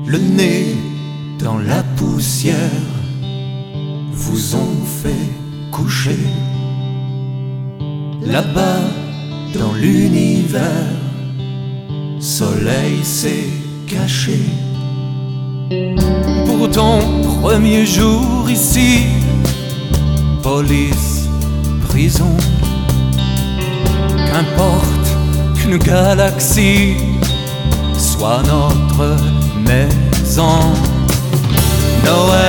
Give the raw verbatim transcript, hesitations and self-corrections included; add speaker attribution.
Speaker 1: le nez dans la poussière, vous ont fait coucher. Là-bas dans l'univers, soleil s'est caché. Pour ton premier jour ici, police, prison, qu'importe qu'une galaxie soit notre maison. Noël